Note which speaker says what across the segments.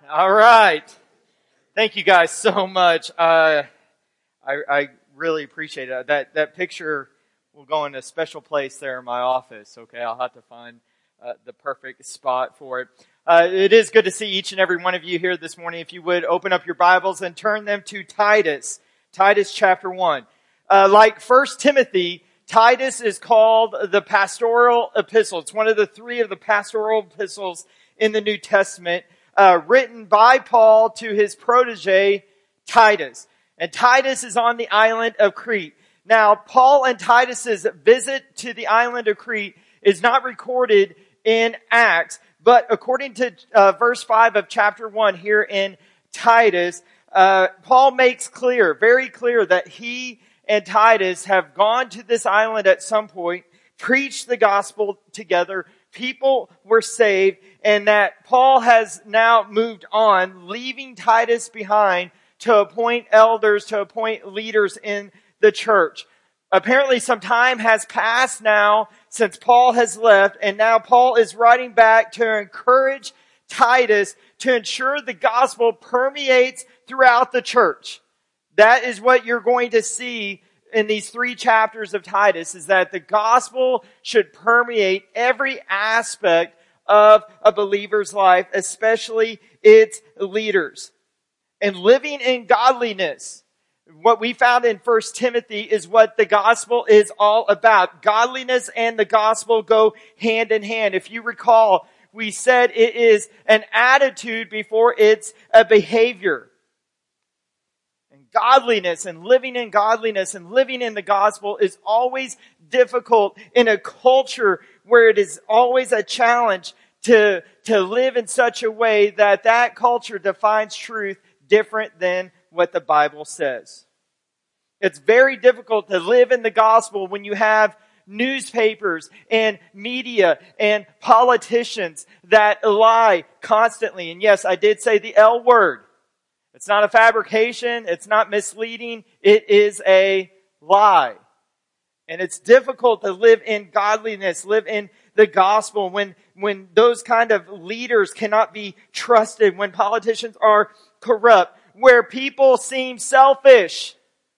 Speaker 1: All right. Thank you guys so much. I really appreciate it. That picture will go in a special place there in my office. Okay, I'll have to find the perfect spot for it. It is good to see each and every one of you here this morning. If you would open up your Bibles and turn them to Titus chapter 1. Like 1 Timothy, Titus is called the pastoral epistle. It's one of the three of the pastoral epistles in the New Testament, written by Paul to his protege, Titus. And Titus is on the island of Crete. Now, Paul and Titus's visit to the island of Crete is not recorded in Acts, but according to verse 5 of chapter 1 here in Titus, Paul makes clear, very clear, that he and Titus have gone to this island at some point, preached the gospel together, people were saved, and that Paul has now moved on, leaving Titus behind to appoint elders, to appoint leaders in the church. Apparently some time has passed now since Paul has left, and now Paul is writing back to encourage Titus to ensure the gospel permeates throughout the church. That is what you're going to see in these 3 chapters of Titus, is that the gospel should permeate every aspect of a believer's life, especially its leaders. And living in godliness, what we found in 1 Timothy is what the gospel is all about. Godliness and the gospel go hand in hand. If you recall, we said it is an attitude before it's a behavior. Godliness and living in the gospel is always difficult in a culture where it is always a challenge to live in such a way that culture defines truth different than what the Bible says. It's very difficult to live in the gospel when you have newspapers and media and politicians that lie constantly. And yes, I did say the L word. It's not a fabrication. It's not misleading. It is a lie. And it's difficult to live in godliness, live in the gospel when those kind of leaders cannot be trusted, when politicians are corrupt, where people seem selfish,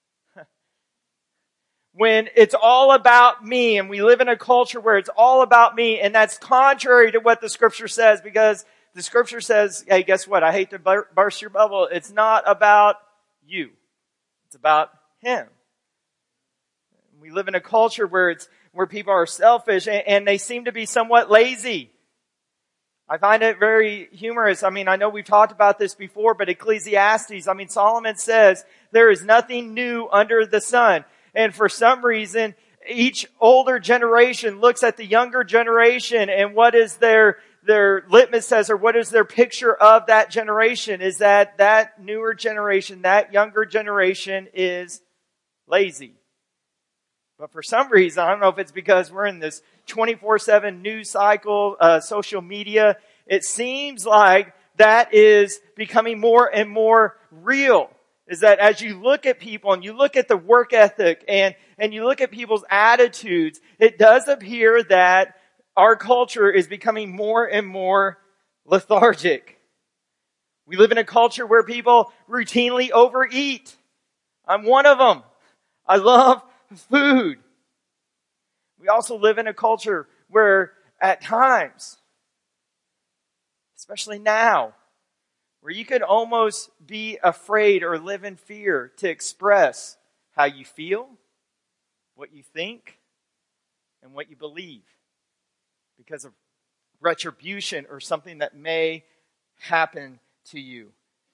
Speaker 1: when it's all about me, and we live in a culture where it's all about me, and that's contrary to what the Scripture says, because the Scripture says, hey, guess what? I hate to burst your bubble. It's not about you. It's about Him. We live in a culture where people are selfish and they seem to be somewhat lazy. I find it very humorous. I know we've talked about this before, but Ecclesiastes, Solomon says there is nothing new under the sun. And for some reason, each older generation looks at the younger generation, and what is their litmus test, or what is their picture of that generation, is that newer generation, that younger generation is lazy. But for some reason, I don't know if it's because we're in this 24/7 news cycle, social media, it seems like that is becoming more and more real. Is that as you look at people and you look at the work ethic and you look at people's attitudes, it does appear that our culture is becoming more and more lethargic. We live in a culture where people routinely overeat. I'm one of them. I love food. We also live in a culture where at times, especially now, where you could almost be afraid or live in fear to express how you feel, what you think, and what you believe, because of retribution or something that may happen to you.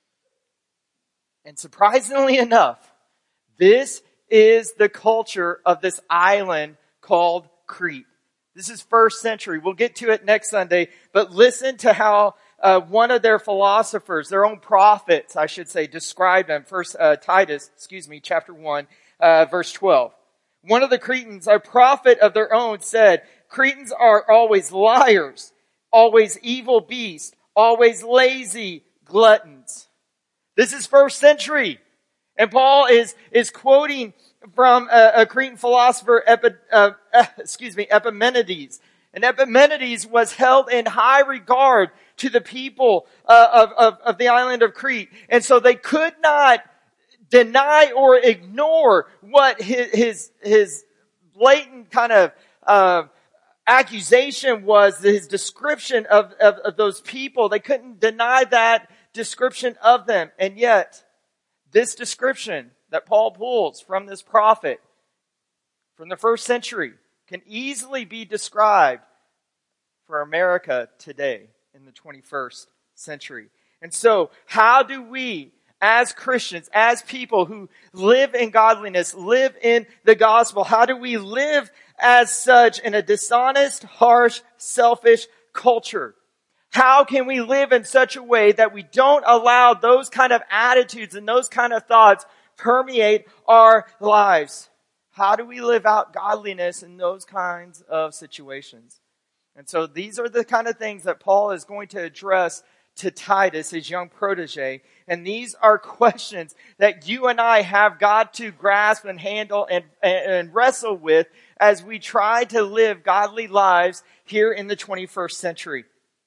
Speaker 1: And surprisingly enough, this is the culture of this island called Crete. This is 1st century. We'll get to it next Sunday, but listen to how one of their philosophers, their own prophets, I should say, described them. Titus, chapter 1, verse 12. One of the Cretans, a prophet of their own, said, Cretans are always liars, always evil beasts, always lazy gluttons. This is 1st century. And Paul is quoting from a Cretan philosopher, Epimenides. And Epimenides was held in high regard to the people of the island of Crete. And so they could not deny or ignore what his blatant kind of accusation was, his description of those people. They couldn't deny that description of them. And yet, this description that Paul pulls from this prophet from the first century can easily be described for America today in the 21st century. And so, how do we, as Christians, as people who live in godliness, live in the gospel, how do we live as such in a dishonest, harsh, selfish culture? How can we live in such a way that we don't allow those kind of attitudes and those kind of thoughts permeate our lives? How do we live out godliness in those kinds of situations? And so these are the kind of things that Paul is going to address to Titus, his young protege. And these are questions that you and I have got to grasp and handle and wrestle with as we try to live godly lives here in the 21st century.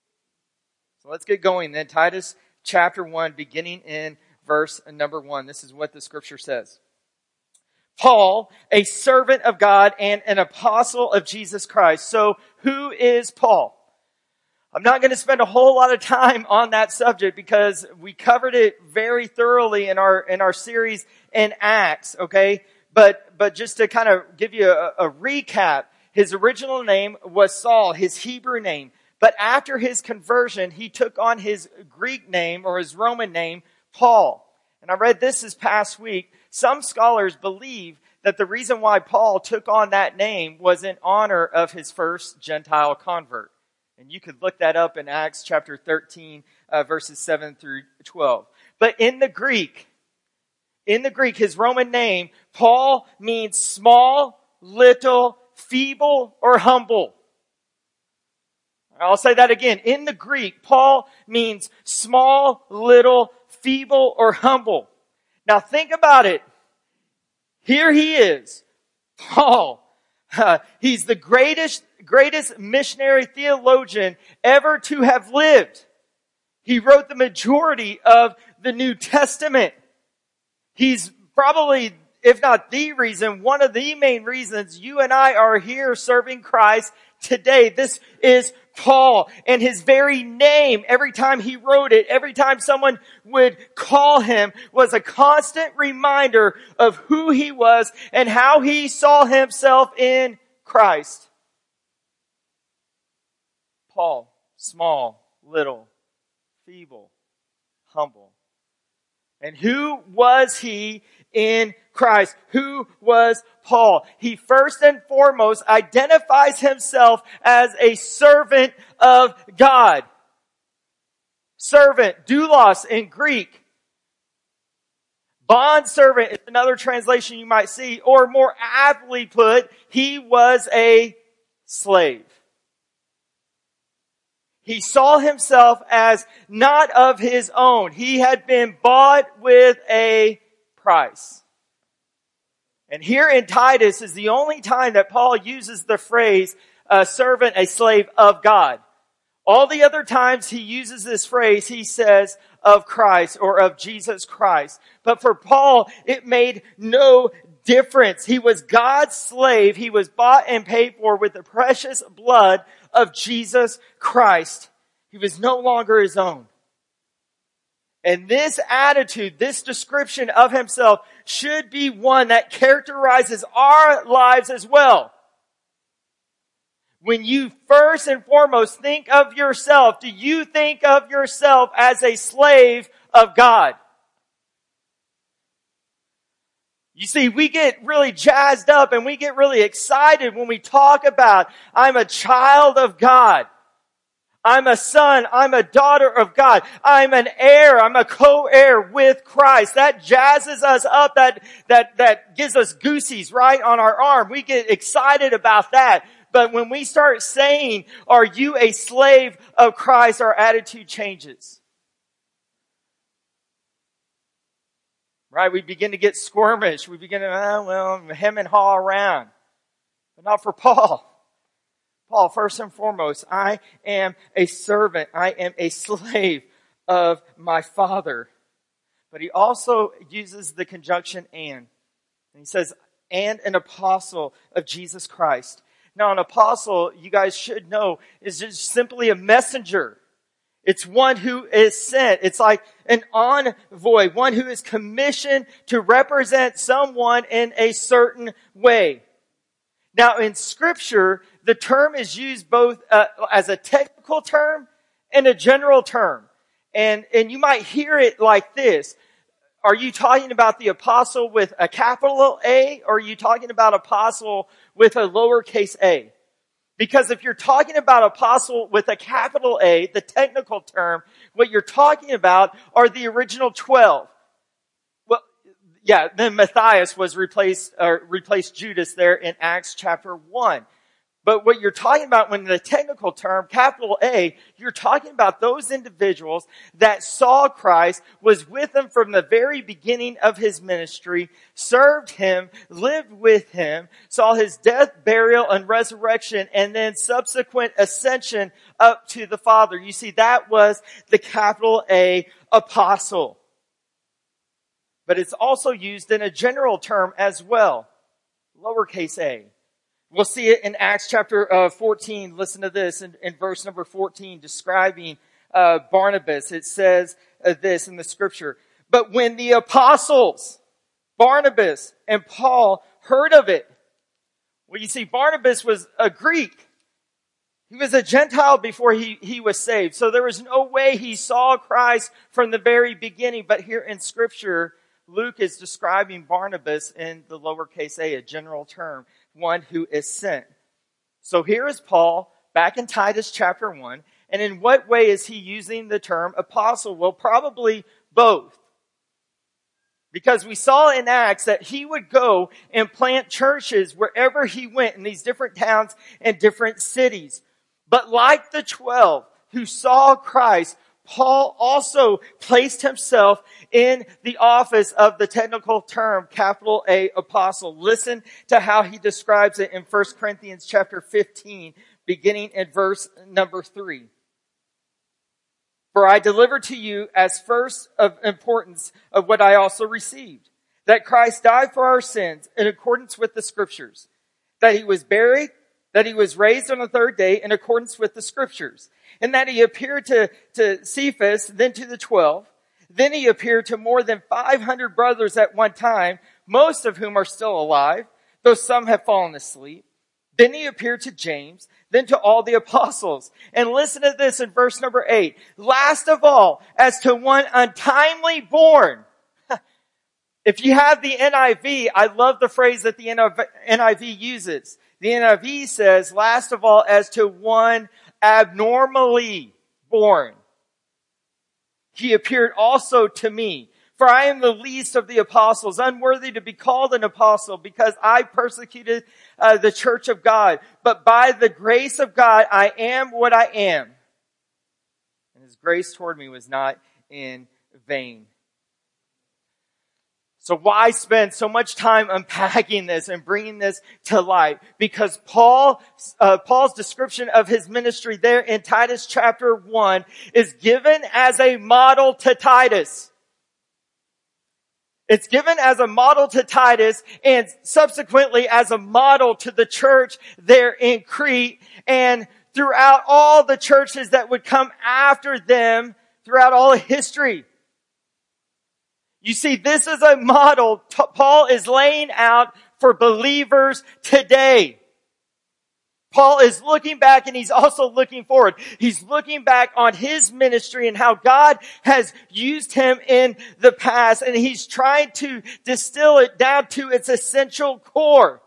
Speaker 1: So let's get going then. Titus chapter 1, beginning in verse number 1. This is what the scripture says. Paul, a servant of God and an apostle of Jesus Christ. So who is Paul? I'm not going to spend a whole lot of time on that subject because we covered it very thoroughly in our series in Acts, okay? But just to kind of give you a recap, his original name was Saul, his Hebrew name. But after his conversion, he took on his Greek name or his Roman name, Paul. And I read this past week. Some scholars believe that the reason why Paul took on that name was in honor of his first Gentile convert. And you could look that up in Acts chapter 13, verses 7 through 12. But in the Greek, his Roman name, Paul means small, little, feeble, or humble. I'll say that again. In the Greek, Paul means small, little, feeble, or humble. Now think about it. Here he is, Paul. He's the greatest missionary theologian ever to have lived. He wrote the majority of the New Testament. He's probably, if not the reason, one of the main reasons you and I are here serving Christ today. This is Paul, and his very name, every time he wrote it, every time someone would call him, was a constant reminder of who he was and how he saw himself in Christ. Paul, small, little, feeble, humble. And who was he in Christ? Who was Paul? He first and foremost identifies himself as a servant of God. Servant, doulos in Greek. Bond servant is another translation you might see, or more aptly put, he was a slave. He saw himself as not of his own. He had been bought with a price. And here in Titus is the only time that Paul uses the phrase, a servant, a slave of God. All the other times he uses this phrase, he says of Christ or of Jesus Christ. But for Paul, it made no difference. He was God's slave. He was bought and paid for with the precious blood of Jesus Christ. He was no longer his own. And this attitude, this description of himself should be one that characterizes our lives as well. When you first and foremost think of yourself, do you think of yourself as a slave of God? You see, we get really jazzed up and we get really excited when we talk about, I'm a child of God. I'm a son. I'm a daughter of God. I'm an heir. I'm a co-heir with Christ. That jazzes us up. That gives us goosies right on our arm. We get excited about that. But when we start saying, are you a slave of Christ, our attitude changes. Right? We begin to get squirmish. We begin to, hem and haw around. But not for Paul. Paul, first and foremost, I am a servant. I am a slave of my Father. But he also uses the conjunction and. And he says, and an apostle of Jesus Christ. Now, an apostle, you guys should know, is just simply a messenger. It's one who is sent. It's like an envoy, one who is commissioned to represent someone in a certain way. Now, in Scripture, the term is used both as a technical term and a general term. And you might hear it like this. Are you talking about the apostle with a capital A, or are you talking about apostle with a lowercase a? Because if you're talking about apostle with a capital A, the technical term, what you're talking about are the original 12. Well, yeah, then Matthias was replaced Judas there in Acts chapter 1. But what you're talking about when the technical term, capital A, you're talking about those individuals that saw Christ, was with him from the very beginning of his ministry, served him, lived with him, saw his death, burial, and resurrection, and then subsequent ascension up to the Father. You see, that was the capital A apostle. But it's also used in a general term as well, lowercase a. We'll see it in Acts chapter 14. Listen to this in verse number 14, describing Barnabas. It says this in the scripture. But when the apostles, Barnabas and Paul, heard of it. Well, you see, Barnabas was a Greek. He was a Gentile before he was saved. So there was no way he saw Christ from the very beginning. But here in scripture, Luke is describing Barnabas in the lowercase a general term. One who is sent. So here is Paul back in Titus chapter 1. And in what way is he using the term apostle? Well, probably both. Because we saw in Acts that he would go and plant churches wherever he went in these different towns and different cities. But like the 12 who saw Christ, Paul also placed himself in the office of the technical term, capital A apostle. Listen to how he describes it in 1 Corinthians chapter 15, beginning in verse number 3. For I delivered to you as first of importance of what I also received, that Christ died for our sins in accordance with the scriptures, that he was buried, that he was raised on the third day in accordance with the scriptures, and that he appeared to Cephas, then to the 12. Then he appeared to more than 500 brothers at one time, most of whom are still alive, though some have fallen asleep. Then he appeared to James, then to all the apostles. And listen to this in verse number 8. Last of all, as to one untimely born. If you have the NIV, I love the phrase that the NIV uses. The NIV says, last of all, as to one abnormally born. He appeared also to me. For I am the least of the apostles, unworthy to be called an apostle, because I persecuted the church of God. But by the grace of God, I am what I am. And his grace toward me was not in vain. So why spend so much time unpacking this and bringing this to light? Because Paul's description of his ministry there in Titus chapter 1 is given as a model to Titus. It's given as a model to Titus and subsequently as a model to the church there in Crete and throughout all the churches that would come after them throughout all of history. You see, this is a model Paul is laying out for believers today. Paul is looking back and he's also looking forward. He's looking back on his ministry and how God has used him in the past, and he's trying to distill it down to its essential core.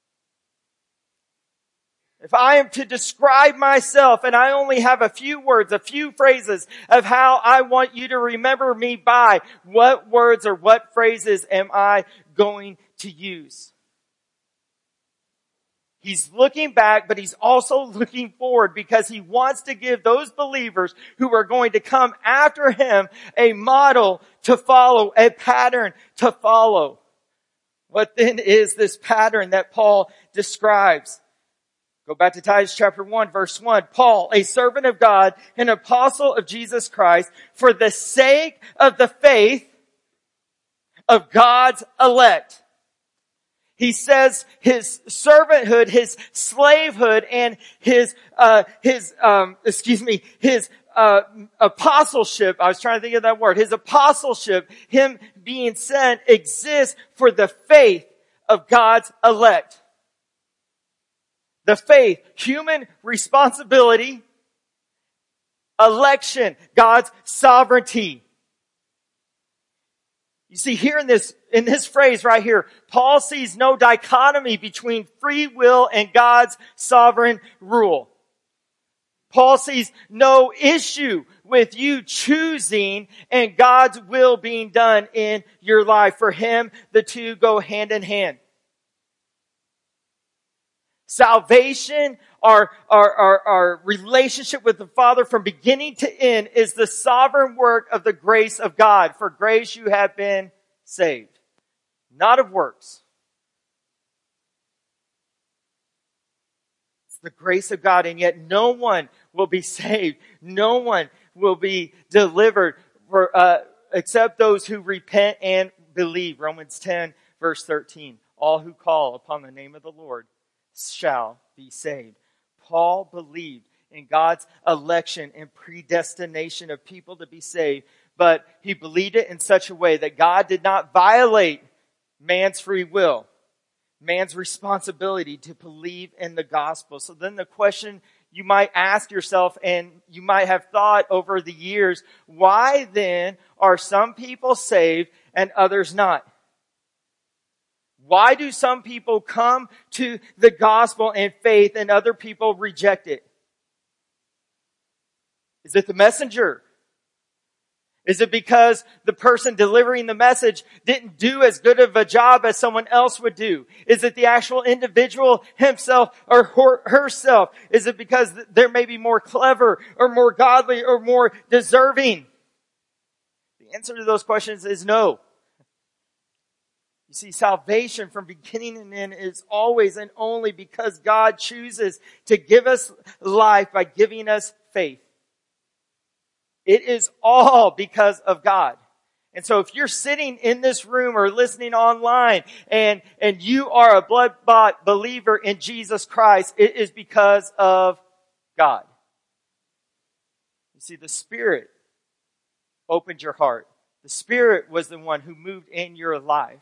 Speaker 1: If I am to describe myself and I only have a few words, a few phrases of how I want you to remember me by, what words or what phrases am I going to use? He's looking back, but he's also looking forward because he wants to give those believers who are going to come after him a model to follow, a pattern to follow. What then is this pattern that Paul describes? Go back to Titus chapter 1, verse 1. Paul, a servant of God, an apostle of Jesus Christ, for the sake of the faith of God's elect. He says his servanthood, his slavehood, and his apostleship, I was trying to think of that word, his apostleship, him being sent, exists for the faith of God's elect. The faith, human responsibility, election, God's sovereignty. You see, here in this phrase right here, Paul sees no dichotomy between free will and God's sovereign rule. Paul sees no issue with you choosing and God's will being done in your life. For him, the two go hand in hand. Salvation, our relationship with the Father from beginning to end is the sovereign work of the grace of God. For grace you have been saved, not of works. It's the grace of God, and yet no one will be saved. No one will be delivered except those who repent and believe. Romans 10, verse 13. All who call upon the name of the Lord shall be saved. Paul believed in God's election and predestination of people to be saved, but he believed it in such a way that God did not violate man's free will, man's responsibility to believe in the gospel. So then the question you might ask yourself, and you might have thought over the years, why then are some people saved and others not? Why do some people come to the gospel and faith and other people reject it? Is it the messenger? Is it because the person delivering the message didn't do as good of a job as someone else would do? Is it the actual individual himself or herself? Is it because they're maybe more clever or more godly or more deserving? The answer to those questions is no. You see, salvation from beginning and end is always and only because God chooses to give us life by giving us faith. It is all because of God. And so if you're sitting in this room or listening online and you are a blood-bought believer in Jesus Christ, it is because of God. You see, the Spirit opened your heart. The Spirit was the one who moved in your life.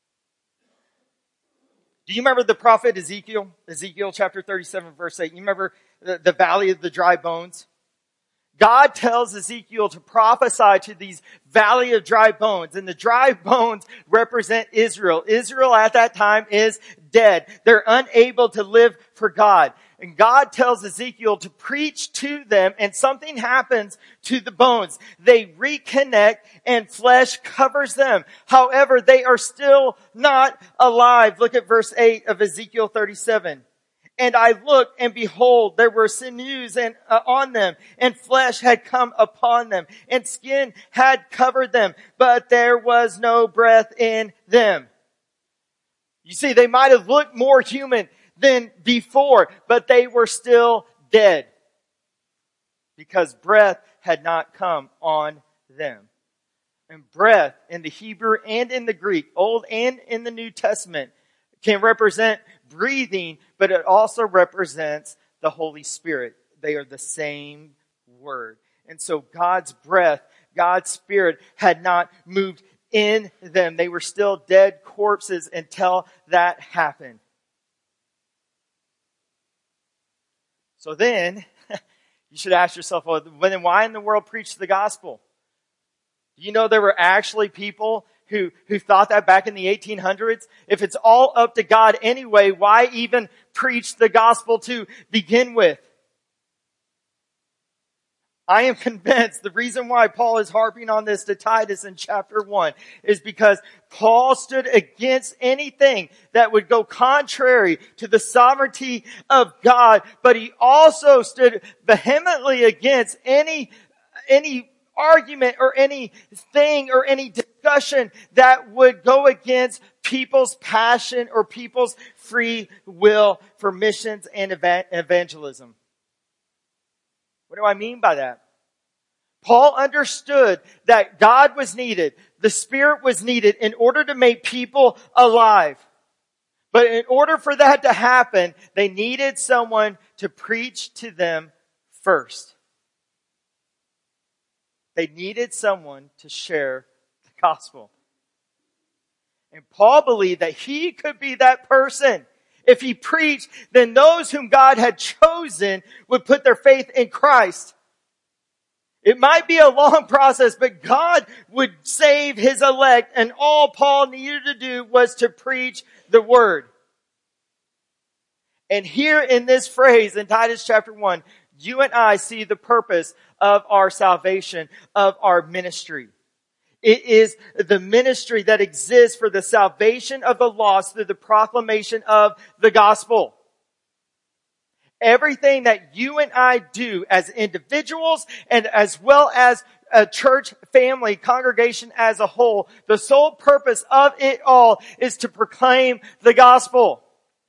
Speaker 1: Do you remember the prophet Ezekiel? Ezekiel chapter 37 verse 8. You remember the valley of the dry bones? God tells Ezekiel to prophesy to these valley of dry bones. And the dry bones represent Israel. Israel at that time is dead. They're unable to live for God. And God tells Ezekiel to preach to them, and something happens to the bones. They reconnect and flesh covers them. However, they are still not alive. Look at verse 8 of Ezekiel 37. And I looked, and behold, there were sinews on them, and flesh had come upon them, and skin had covered them, but there was no breath in them. You see, they might have looked more human than before, but they were still dead because breath had not come on them. And breath in the Hebrew and in the Greek, Old and in the New Testament, can represent breathing, but it also represents the Holy Spirit. They are the same word. And so God's breath, God's Spirit had not moved in them. They were still dead corpses until that happened. So then, you should ask yourself, well, then why in the world preach the gospel? Do you know there were actually people who thought that back in the 1800s? If it's all up to God anyway, why even preach the gospel to begin with? I am convinced the reason why Paul is harping on this to Titus in chapter 1 is because Paul stood against anything that would go contrary to the sovereignty of God, but he also stood vehemently against any argument or anything or any discussion discussion that would go against people's passion or people's free will for missions and evangelism. What do I mean by that? Paul understood that God was needed, the Spirit was needed in order to make people alive. But in order for that to happen, they needed someone to preach to them first. They needed someone to share the gospel. And Paul believed that he could be that person. If he preached, then those whom God had chosen would put their faith in Christ. It might be a long process, but God would save His elect, and all Paul needed to do was to preach the word. And here in this phrase in Titus chapter 1, you and I see the purpose of our salvation, of our ministry. It is the ministry that exists for the salvation of the lost through the proclamation of the gospel. Everything that you and I do as individuals and as well as a church family, congregation as a whole, the sole purpose of it all is to proclaim the gospel.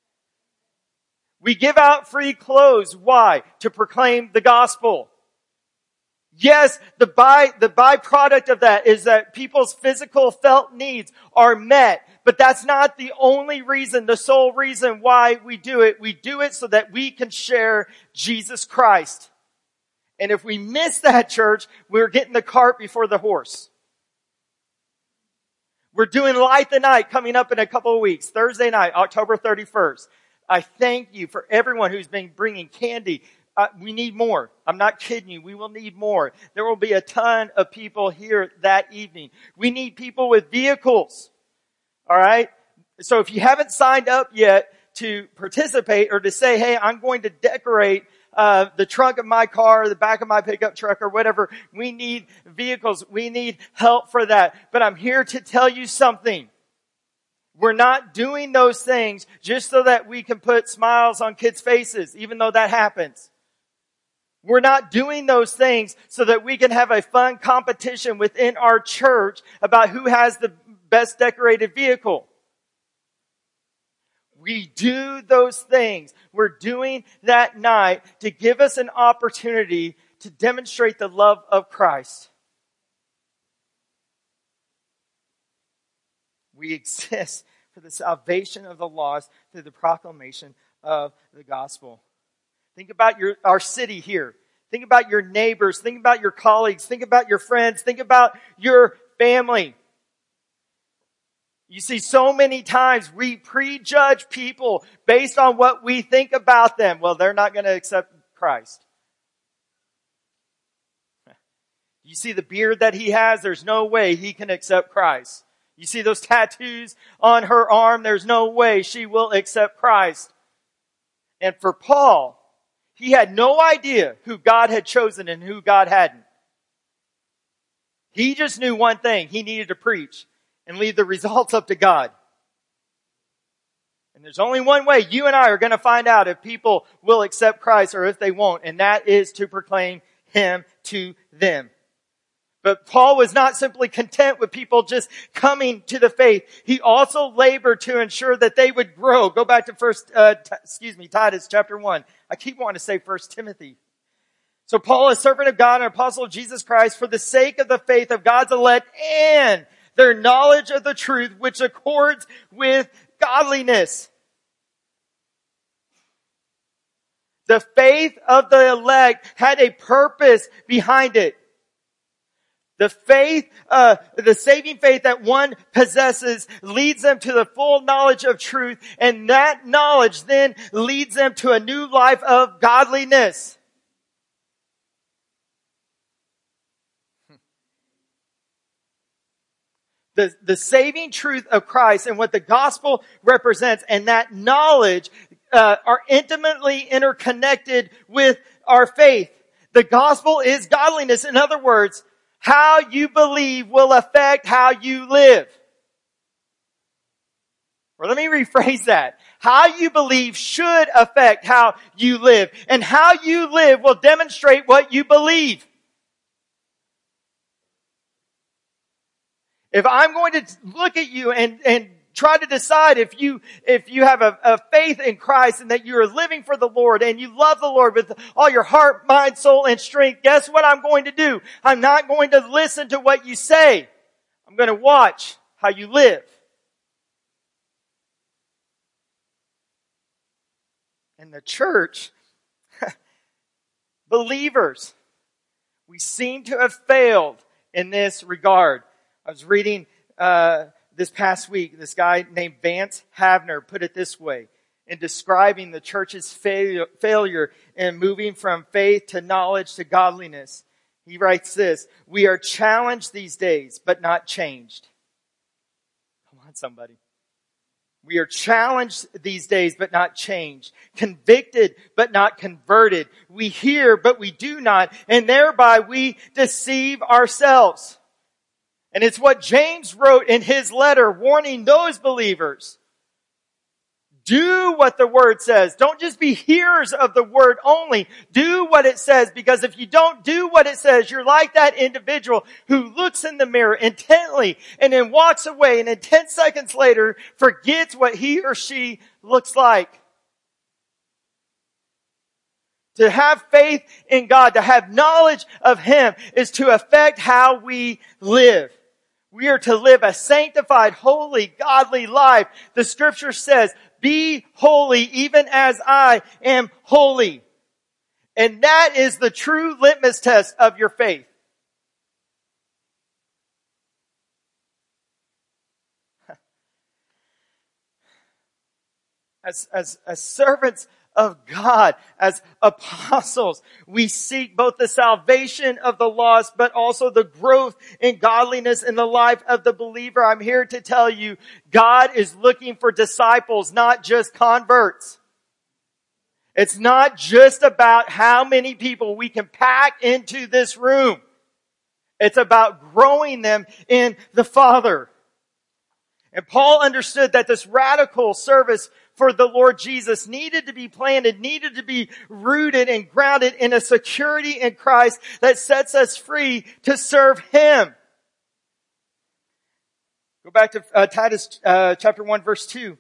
Speaker 1: We give out free clothes. Why? To proclaim the gospel. Yes, the byproduct of that is that people's physical felt needs are met. But that's not the only reason, the sole reason why we do it. We do it so that we can share Jesus Christ. And if we miss that, church, we're getting the cart before the horse. We're doing Light the Night coming up in a couple of weeks. Thursday night, October 31st. I thank you for everyone who's been bringing candy. We need more. I'm not kidding you. We will need more. There will be a ton of people here that evening. We need people with vehicles. All right? So if you haven't signed up yet to participate or to say, hey, I'm going to decorate the trunk of my car, the back of my pickup truck or whatever, we need vehicles. We need help for that. But I'm here to tell you something. We're not doing those things just so that we can put smiles on kids' faces, even though that happens. We're not doing those things so that we can have a fun competition within our church about who has the best decorated vehicle. We do those things. We're doing that night to give us an opportunity to demonstrate the love of Christ. We exist for the salvation of the lost through the proclamation of the gospel. Think about our city here. Think about your neighbors. Think about your colleagues. Think about your friends. Think about your family. You see, so many times we prejudge people based on what we think about them. Well, they're not going to accept Christ. You see the beard that he has, there's no way he can accept Christ. You see those tattoos on her arm, there's no way she will accept Christ. And for Paul, he had no idea who God had chosen and who God hadn't. He just knew one thing. He needed to preach and leave the results up to God. And there's only one way you and I are going to find out if people will accept Christ or if they won't, and that is to proclaim Him to them. But Paul was not simply content with people just coming to the faith. He also labored to ensure that they would grow. Go back to Titus chapter 1. I keep wanting to say 1 Timothy. So Paul, a servant of God and apostle of Jesus Christ, for the sake of the faith of God's elect and their knowledge of the truth, which accords with godliness. The faith of the elect had a purpose behind it. The faith, the saving faith that one possesses leads them to the full knowledge of truth, and that knowledge then leads them to a new life of godliness. The saving truth of Christ and what the gospel represents and that knowledge are intimately interconnected with our faith. The gospel is godliness. In other words, how you believe will affect how you live. Or let me rephrase that. How you believe should affect how you live. And how you live will demonstrate what you believe. If I'm going to look at you and try to decide if you have a faith in Christ and that you are living for the Lord and you love the Lord with all your heart, mind, soul, and strength, guess what I'm going to do? I'm not going to listen to what you say. I'm going to watch how you live. And the church, believers, we seem to have failed in this regard. I was reading this past week, this guy named Vance Havner put it this way in describing the church's failure in moving from faith to knowledge to godliness. He writes this: "We are challenged these days, but not changed." Come on, somebody. We are challenged these days, but not changed. Convicted, but not converted. We hear, but we do not, and thereby we deceive ourselves. And it's what James wrote in his letter warning those believers. Do what the Word says. Don't just be hearers of the Word only. Do what it says, because if you don't do what it says, you're like that individual who looks in the mirror intently and then walks away and then 10 seconds later forgets what he or she looks like. To have faith in God, to have knowledge of Him, is to affect how we live. We are to live a sanctified, holy, godly life. The Scripture says, "Be holy even as I am holy." And that is the true litmus test of your faith. As servants of God, as apostles, we seek both the salvation of the lost, but also the growth in godliness in the life of the believer. I'm here to tell you, God is looking for disciples, not just converts. It's not just about how many people we can pack into this room. It's about growing them in the Father. And Paul understood that this radical service for the Lord Jesus needed to be planted, needed to be rooted and grounded in a security in Christ that sets us free to serve Him. Go back to Titus chapter 1 verse 2.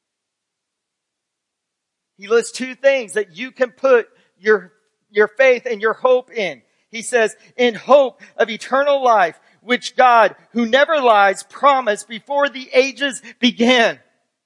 Speaker 1: He lists two things that you can put your faith and your hope in. He says, "In hope of eternal life, which God, who never lies, promised before the ages began."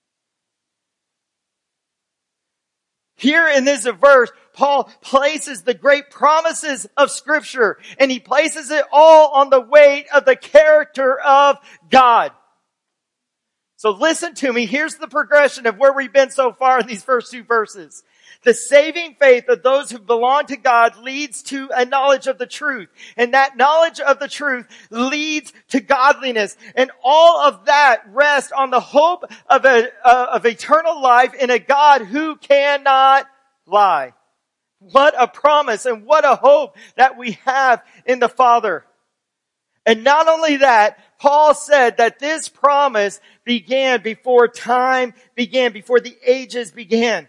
Speaker 1: Here in this verse, Paul places the great promises of Scripture, and he places it all on the weight of the character of God. So listen to me. Here's the progression of where we've been so far in these first two verses. The saving faith of those who belong to God leads to a knowledge of the truth. And that knowledge of the truth leads to godliness. And all of that rests on the hope of eternal life in a God who cannot lie. What a promise and what a hope that we have in the Father. And not only that, Paul said that this promise began before time began, before the ages began.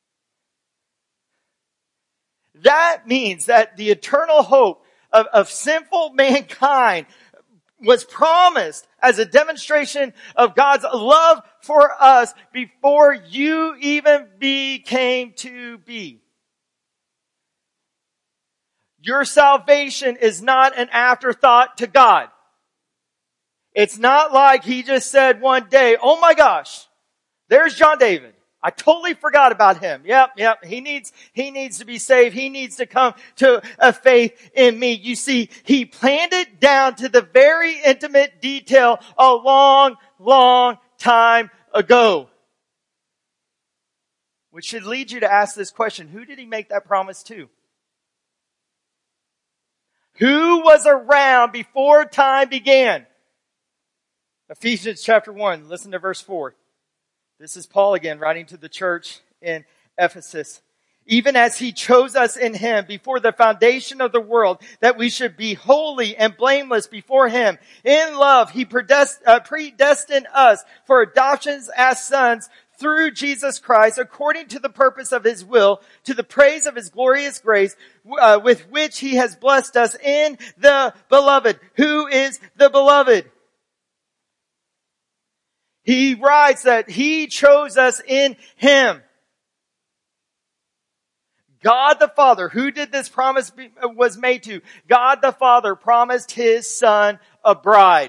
Speaker 1: That means that the eternal hope of sinful mankind was promised as a demonstration of God's love for us before you even became to be. Your salvation is not an afterthought to God. It's not like He just said one day, "Oh my gosh, there's John David. I totally forgot about him. Yep. He needs to be saved. He needs to come to a faith in me." You see, He planned it down to the very intimate detail a long, long time ago. Which should lead you to ask this question: who did He make that promise to? Who was around before time began? Ephesians chapter 1, listen to verse 4. This is Paul again writing to the church in Ephesus. "Even as He chose us in Him before the foundation of the world, that we should be holy and blameless before Him. In love, He predestined us for adoptions as sons through Jesus Christ, according to the purpose of His will, to the praise of His glorious grace, with which He has blessed us in the Beloved." Who is the Beloved? He writes that He chose us in Him. God the Father, who did this promise was made to? God the Father promised His Son a bride.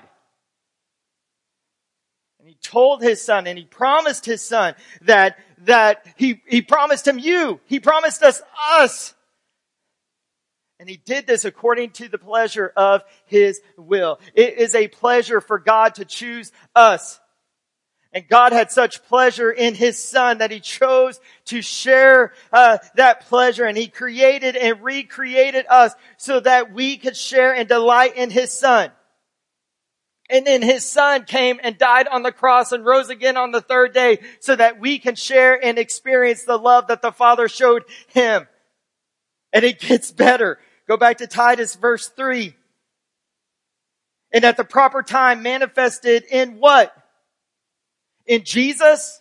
Speaker 1: And He told His Son, and He promised His Son that He promised Him you. He promised us. And He did this according to the pleasure of His will. It is a pleasure for God to choose us. And God had such pleasure in His Son that He chose to share that pleasure. And He created and recreated us so that we could share and delight in His Son. And then His Son came and died on the cross and rose again on the third day so that we can share and experience the love that the Father showed Him. And it gets better. Go back to Titus verse 3. And at the proper time manifested in what? In Jesus?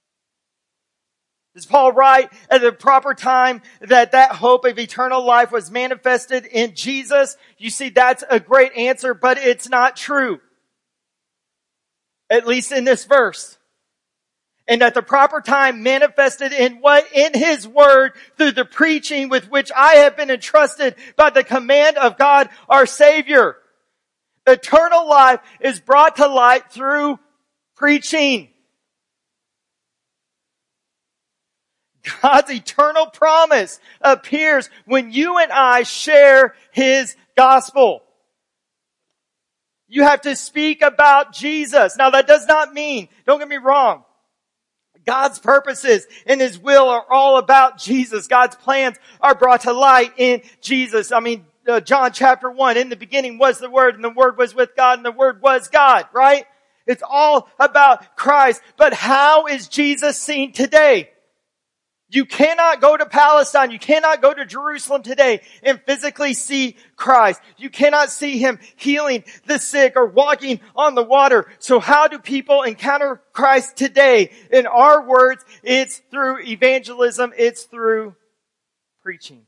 Speaker 1: Does Paul write at the proper time that hope of eternal life was manifested in Jesus? You see, that's a great answer, but it's not true. At least in this verse. And at the proper time manifested in what? In His Word through the preaching with which I have been entrusted by the command of God our Savior. Eternal life is brought to light through preaching. God's eternal promise appears when you and I share His gospel. You have to speak about Jesus. Now that does not mean, don't get me wrong, God's purposes and His will are all about Jesus. God's plans are brought to light in Jesus. John chapter 1, in the beginning was the Word, and the Word was with God, and the Word was God, right? It's all about Christ. But how is Jesus seen today? You cannot go to Palestine. You cannot go to Jerusalem today and physically see Christ. You cannot see Him healing the sick or walking on the water. So how do people encounter Christ today? In our words, it's through evangelism. It's through preaching.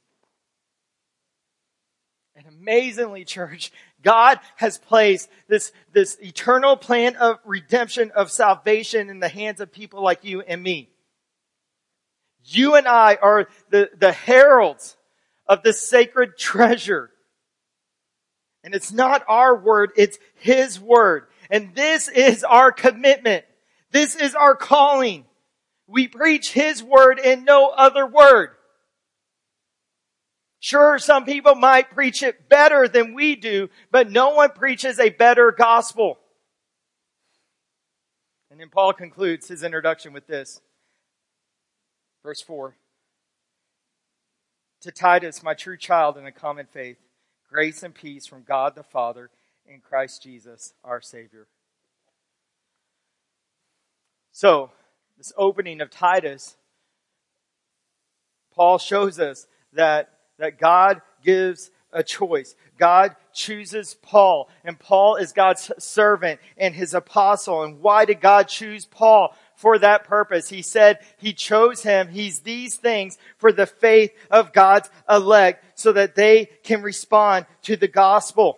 Speaker 1: And amazingly, church, God has placed this eternal plan of redemption, of salvation in the hands of people like you and me. You and I are the heralds of this sacred treasure. And it's not our word, it's His word. And this is our commitment. This is our calling. We preach His word and no other word. Sure, some people might preach it better than we do, but no one preaches a better gospel. And then Paul concludes his introduction with this. Verse 4. To Titus, my true child in the common faith, grace and peace from God the Father and Christ Jesus, our Savior. So, this opening of Titus, Paul shows us that God gives a choice. God chooses Paul, and Paul is God's servant and His apostle. And why did God choose Paul? For that purpose. He said He chose him. He's these things for the faith of God's elect so that they can respond to the gospel.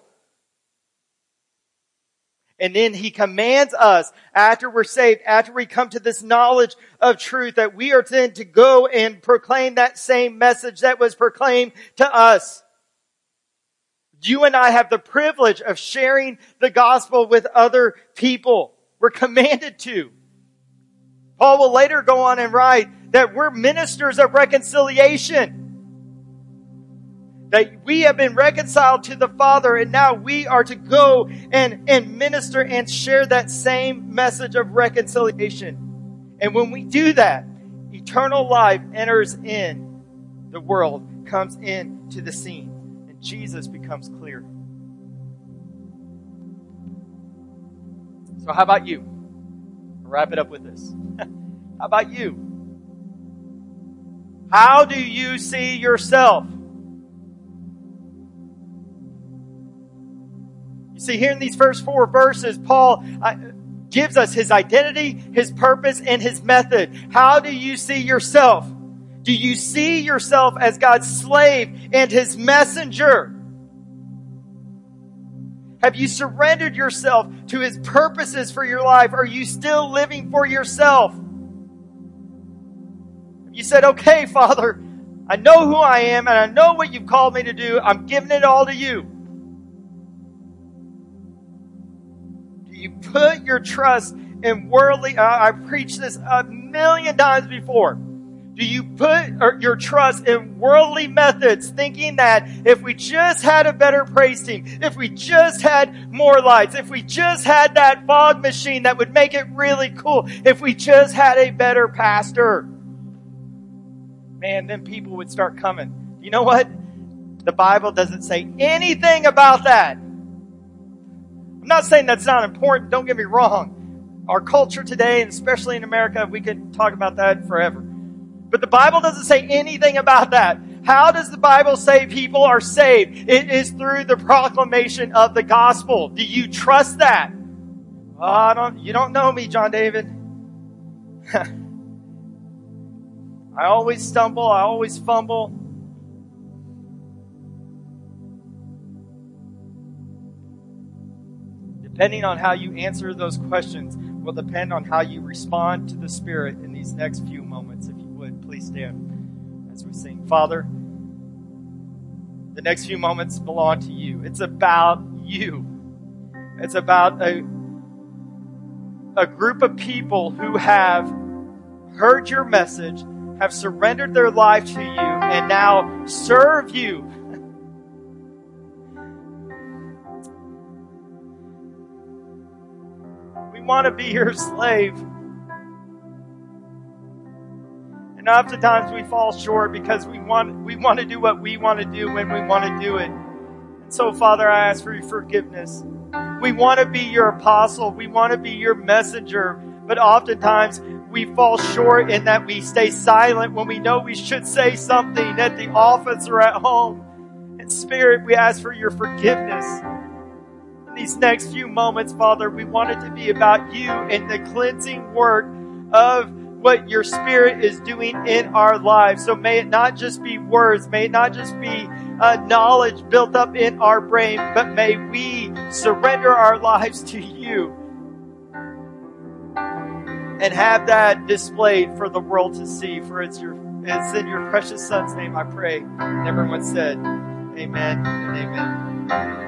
Speaker 1: And then He commands us, after we're saved, after we come to this knowledge of truth, that we are then to go and proclaim that same message that was proclaimed to us. You and I have the privilege of sharing the gospel with other people. We're commanded to. Paul will later go on and write that we're ministers of reconciliation. That we have been reconciled to the Father, and now we are to go and minister and share that same message of reconciliation. And when we do that, eternal life enters in the world, comes into the scene, and Jesus becomes clear. So how about you? I'll wrap it up with this. How about you? How do you see yourself? You see, here in these first 4 verses, Paul gives us his identity, his purpose, and his method. How do you see yourself? Do you see yourself as God's slave and His messenger? Have you surrendered yourself to His purposes for your life? Are you still living for yourself? You said, okay, Father, I know who I am and I know what you've called me to do. I'm giving it all to you. Do you put your trust in worldly, I've preached this 1,000,000 times before. Do you put your trust in worldly methods, thinking that if we just had a better praise team, if we just had more lights, if we just had that fog machine that would make it really cool, if we just had a better pastor, man, then people would start coming. You know what? The Bible doesn't say anything about that. I'm not saying that's not important. Don't get me wrong. Our culture today, and especially in America, we could talk about that forever. But the Bible doesn't say anything about that. How does the Bible say people are saved? It is through the proclamation of the gospel. Do you trust that? Oh, you don't know me, John David. I always stumble. I always fumble. Depending on how you answer those questions will depend on how you respond to the Spirit in these next few moments. If you would, please stand as we sing. Father, the next few moments belong to you. It's about you. It's about a group of people who have heard your message, have surrendered their life to you, and now serve you. We want to be your slave. And oftentimes we fall short because we want to do what we want to do when we want to do it. And so, Father, I ask for your forgiveness. We want to be your apostle. We want to be your messenger. But oftentimes we fall short in that we stay silent when we know we should say something at the office or at home. And Spirit, we ask for your forgiveness. In these next few moments, Father, we want it to be about you and the cleansing work of what your Spirit is doing in our lives. So may it not just be words, may it not just be knowledge built up in our brain, but may we surrender our lives to you and have that displayed for the world to see. For it's in your precious Son's name I pray. And everyone said, amen and amen.